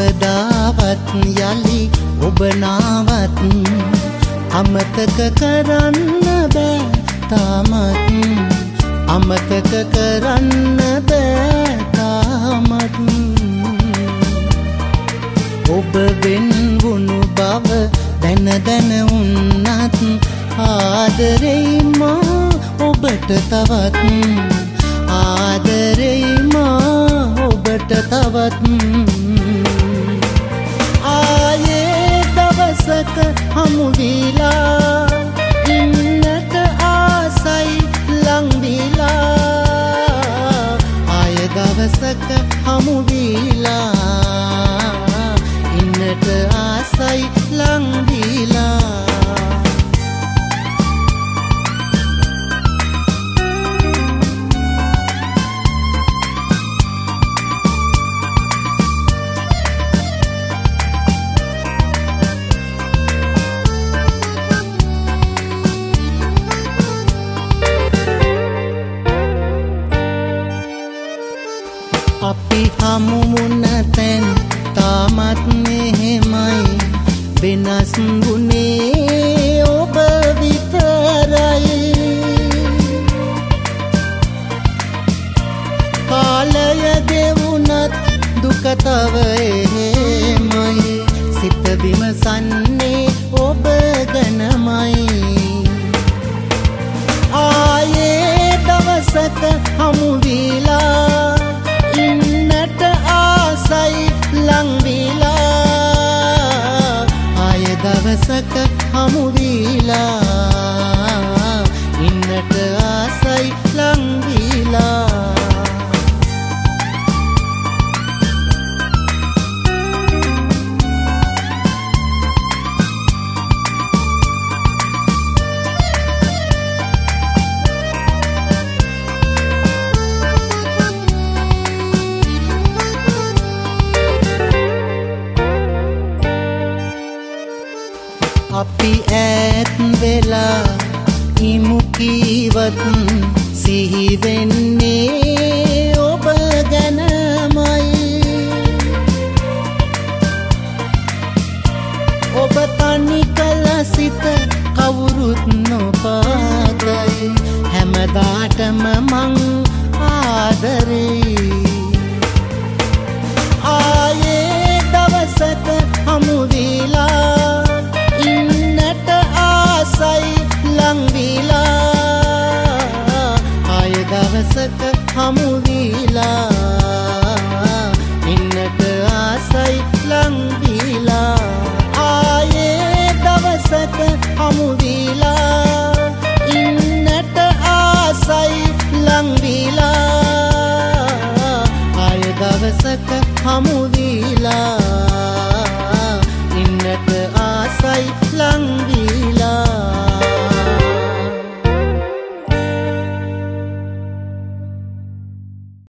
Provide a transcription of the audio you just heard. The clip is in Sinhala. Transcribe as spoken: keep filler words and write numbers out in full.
කවදාවත් යලි ඔබ නාවත් අමතක කරන්න බෑ තාමත් අමතක කරන්න බෑ තාමත් ඔබ වෙන් වුණු බව දැන දැන උන්නත් ආදරෙයි මා ඔබට තවත් ආදරෙයි මා ඔබට තවත් ආයේ දවසක හමු වීලා ඉන්නට ආසයි ලං වීලා ආයේ දවසක හමු වීලා ඉන්නට ආසයි ලං වීලා අපි හමු වුණ තැන් තාමත් මෙහෙමයි වෙනස් වුණේ ඔබ විතරයි කාලය ගෙවුණත් දුක තව එහෙමයි සිත විමසන්නේ ඔබ ගැනමයි ආයේ දවසක හමු වීලා ඉන්නට ආසයි ලං වීලා ආයේ දවසක හමු වීලා ඉන්නට ආසයි ලං වීලා අපි ඈත් වෙලා ඉමු කීවත් සිහි වෙන්නේ ඔබ ගැනමයි ඔබ තනි කළ සිත කවුරුත් නොපාතයි හැමදාටම මං ආදරෙයි ආයේ දවසක හමු වීලා ඉන්නට ආසයි ලං වීලා ආයේ දවසක හමු වීලා